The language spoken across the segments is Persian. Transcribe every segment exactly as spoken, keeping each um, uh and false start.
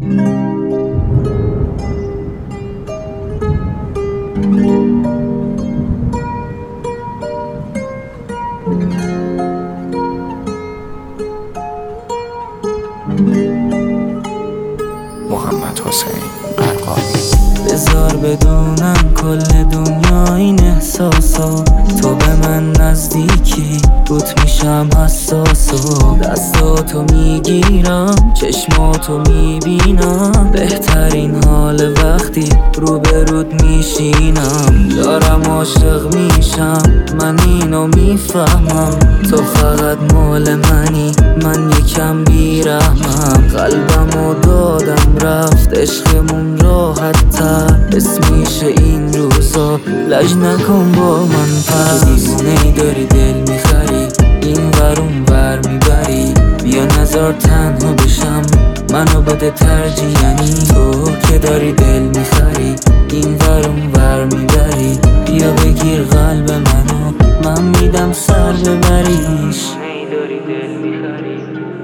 محمد حسین قرقامی. بذار بدونم کل دنیا این احساسو، تو به من نزدیکی روت میشم حساسو، دستاتو میگیرم چشماتو میبینم، بهترین حال وقتی روبرود میشینم، دارم عاشق میشم من اینو میفهمم، تو فقط مال منی من یکم بیرحمم، قلبمو دادم رفت عشقمون راحت تر، اسمیشه این روزا لج نکن با من پس، دیوونه‌ای داری دل میخری این ور اون ور میبری، بیا نزار تنها بشم منو بده ترجیح، یعنی تو که داری دل میخری این ور اون ور میبری، بیا بگیر قلب منو من میدم سر ببریش، داری دل میخری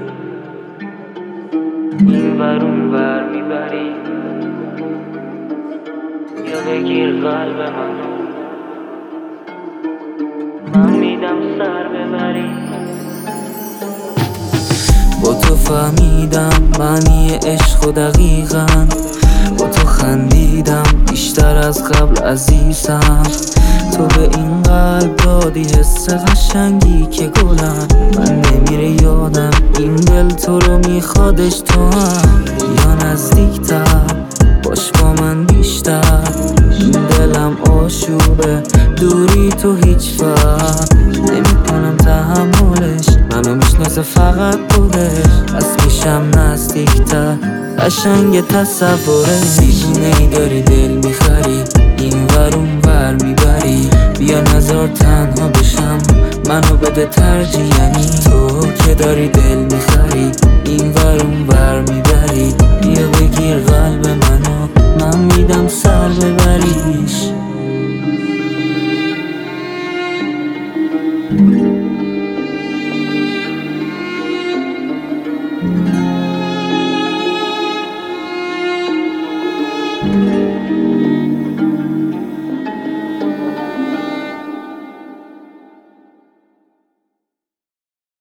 این ور اون ور میبری، بیا بگیر قلب منو من میدم سر ببری. با تو فهمیدم معنی عشق و دقیقاً، با تو خندیدم بیشتر از قبل عزیزم، تو به این قلب دادی حس قشنگی که گلم، من نمیره یادم این دل تو رو میخوادش، تو هم یا نزدیکتر باش با من بیشتر، این دلم آشوبه دوری تو هیچ وقت نمی کنم تحملش، منو میشناسه فقط خودش، پس میشم نزدیکتر قشنگ تصوره، دیوونه‌ای داری دل میخری این ور اون ور میبری، بیا نزار تنها بشم منو بده ترجیح، یعنی تو که داری دل میخری این ور اون ور میبری، بیا بگیر قلب منو من میدم سر ببریش.